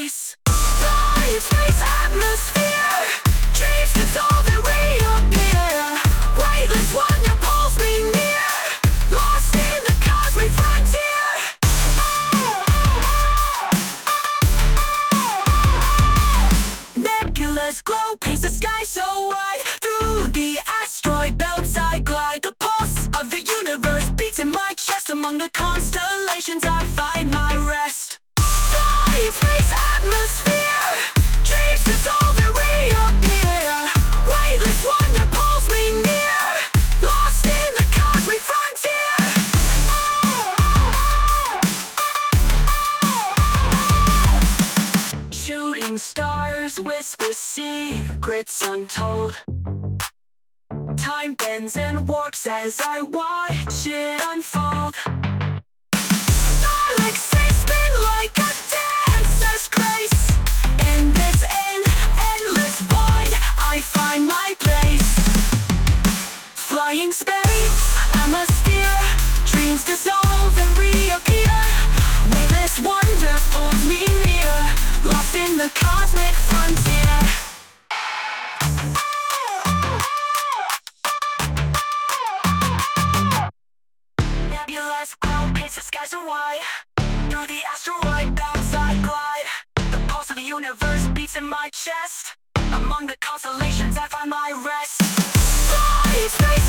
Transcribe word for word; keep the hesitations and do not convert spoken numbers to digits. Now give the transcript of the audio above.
grace. Fly in space atmosphere, dreams dissolve and reappear. Weightless wonder pulls me near, lost in the cosmic frontier. Nebulous glow paints the sky so wide. Through the asteroid belts I glide. The pulse of the universe beats in my chest. Among the constellations I find my rest. Fly in space atmosphere, dreams dissolve and reappear. Weightless wonder pulls me near, lost in the cosmic frontier. Shooting stars whisper secrets untold. Time bends and warps as I watch it unfold. Galaxies spin like a dancer's grace. In this end, endless void, I find my place. Flying space, I'm a steer. Dreams dissolve and reappear. Weightless wonder pulls me near, lost in the cosmic frontier. Nebulous glow paints the skies so wide. Through the asteroid belts I glide. The pulse of the universe beats in my chest. Among the constellations I find my rest. Fly in space